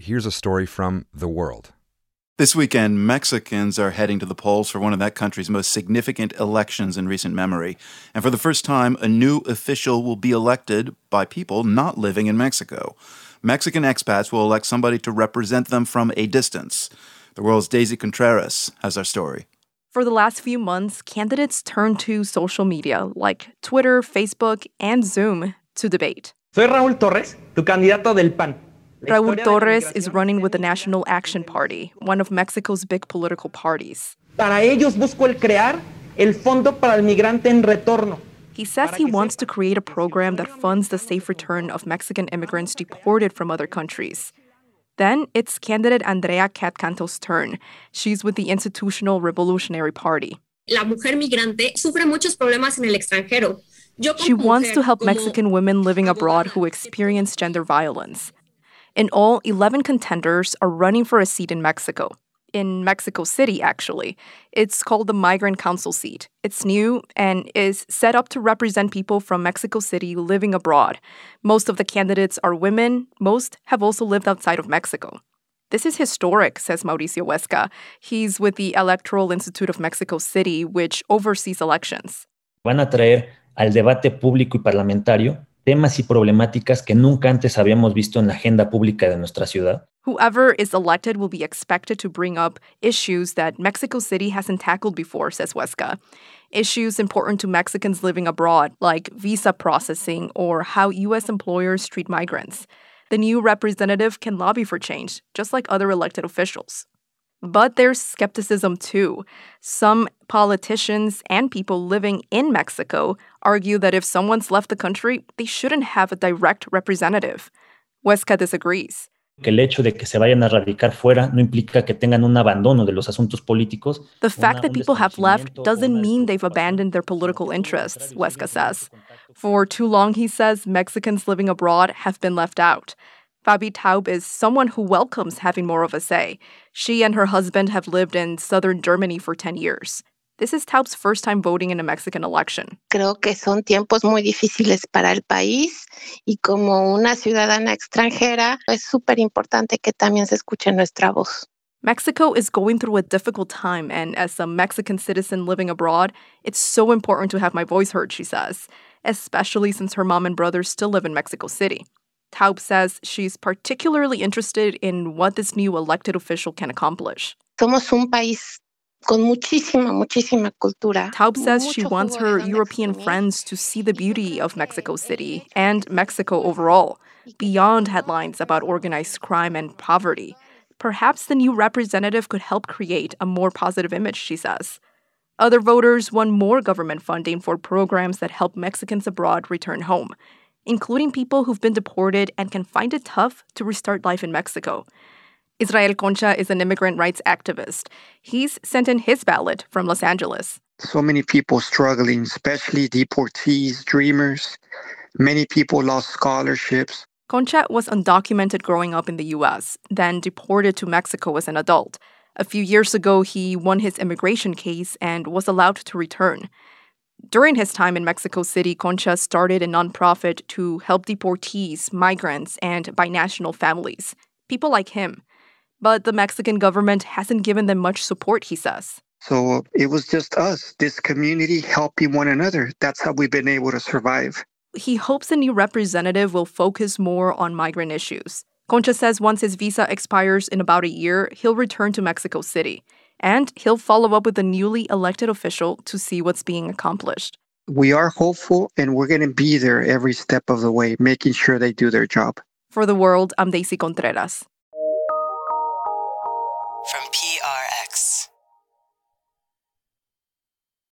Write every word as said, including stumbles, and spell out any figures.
here's a story from The World. This weekend, Mexicans are heading to the polls for one of that country's most significant elections in recent memory. And for the first time, a new official will be elected by people not living in Mexico. Mexican expats will elect somebody to represent them from a distance. The World's Daisy Contreras has our story. For the last few months, candidates turned to social media like Twitter, Facebook, and Zoom to debate. Soy Raúl Torres, tu candidato del P A N. Raúl Torres is running with the National Action Party, one of Mexico's big political parties. Para ellos busco el crear el Fondo para el Migrante en Retorno. He says he wants to create a program that funds the safe return of Mexican immigrants deported from other countries. Then it's candidate Andrea Cat Canto's turn. She's with the Institutional Revolutionary Party. La mujer migrante sufre muchos problemas en el extranjero. She wants to help Mexican women living abroad who experience gender violence. In all, eleven contenders are running for a seat in Mexico. In Mexico City, actually. It's called the Migrant Council seat. It's new and is set up to represent people from Mexico City living abroad. Most of the candidates are women. Most have also lived outside of Mexico. This is historic, says Mauricio Huesca. He's with the Electoral Institute of Mexico City, which oversees elections. Van a traer al debate público y parlamentario temas y problemáticas que nunca antes habíamos visto en la agenda pública de nuestra ciudad. Whoever is elected will be expected to bring up issues that Mexico City hasn't tackled before, says Huesca. Issues important to Mexicans living abroad, like visa processing or how U S employers treat migrants. The new representative can lobby for change, just like other elected officials. But there's skepticism too. Some politicians and people living in Mexico argue that if someone's left the country, they shouldn't have a direct representative. Huesca disagrees. Que el hecho de que se vayan a radicar fuera no implica que tengan un abandono de los asuntos políticos. The fact that people have left doesn't mean they've abandoned their political interests, Huesca says. For too long, he says, Mexicans living abroad have been left out. Fabi Taub is someone who welcomes having more of a say. She and her husband have lived in southern Germany for ten years. This is Taub's first time voting in a Mexican election. Creo que son tiempos muy difíciles para el país y como una ciudadana extranjera es súper importante que también se escuche nuestra voz. Mexico is going through a difficult time, and as a Mexican citizen living abroad, it's so important to have my voice heard, she says, especially since her mom and brother still live in Mexico City. Taub says she's particularly interested in what this new elected official can accomplish. Somos un país con muchísima, muchísima cultura. Taub says she wants her European friends to see the beauty of Mexico City and Mexico overall, beyond headlines about organized crime and poverty. Perhaps the new representative could help create a more positive image, she says. Other voters want more government funding for programs that help Mexicans abroad return home, including people who've been deported and can find it tough to restart life in Mexico. Israel Concha is an immigrant rights activist. He's sent in his ballot from Los Angeles. So many people struggling, especially deportees, dreamers. Many people lost scholarships. Concha was undocumented growing up in the U S, then deported to Mexico as an adult. A few years ago, he won his immigration case and was allowed to return. During his time in Mexico City, Concha started a nonprofit to help deportees, migrants, and binational families, people like him. But the Mexican government hasn't given them much support, he says. So it was just us, this community helping one another. That's how we've been able to survive. He hopes the new representative will focus more on migrant issues. Concha says once his visa expires in about a year, he'll return to Mexico City. And he'll follow up with the newly elected official to see what's being accomplished. We are hopeful, and we're going to be there every step of the way, making sure they do their job. For The World, I'm Daisy Contreras.